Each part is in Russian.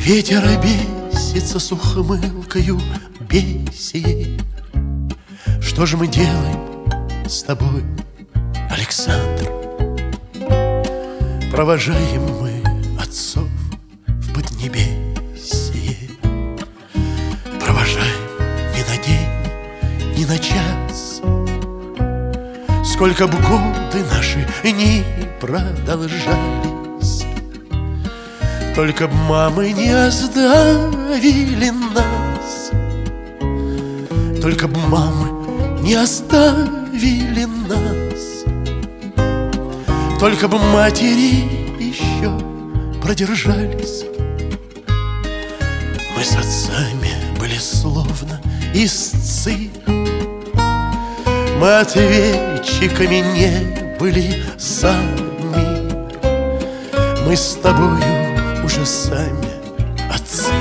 Ветер бесится с ухмылкою бесие. Что же мы делаем с тобой, Александр? Провожаем мы отцов в поднебесье. Провожаем ни на день, ни на час. Сколько б годы наши ни продолжались, только б мамы не оставили нас, только б мамы не оставили нас, только бы матери еще продержались. Мы с отцами были словно истцы, мы ответчиками не были сами. Мы с тобою уже сами отцы,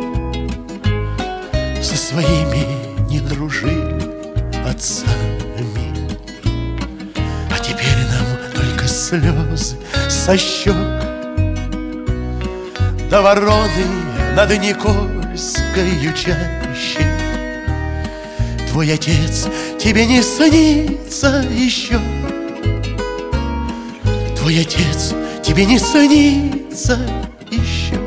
со своими не дружили отцами. А теперь нам только слезы со щек, да вороны над Никольскою чащей. Твой отец тебе не снится еще, твой отец тебе не снится еще.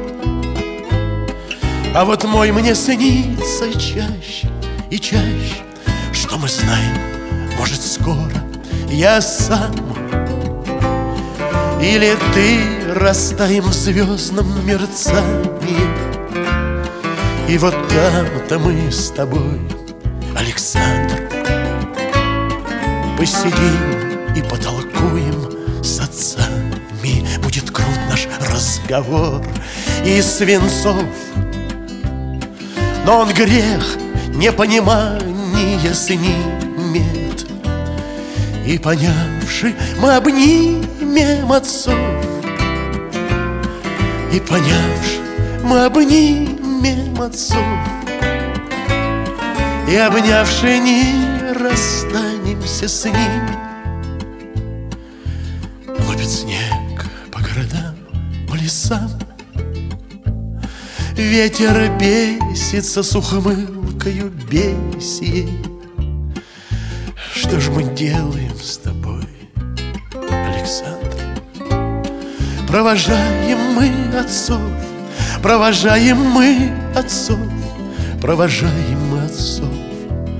А вот мой мне снится чаще и чаще. Что мы знаем, может, скоро я сам или ты растаем в звездном мерцании. И вот там-то мы с тобой, Александр, посидим и потолкуем с отцами. Будет крут наш разговор и свинцов, но он грех непонимания снимет. И понявши, мы обнимем отцов, и понявши, мы обнимем отцов, и обнявши не расстанемся с ними. Лупит снег по городам, по лесам, ветер бесится с ухмылкою бесие. Что ж мы делаем с тобой, Александр? Провожаем мы отцов, провожаем мы отцов, провожаем мы отцов.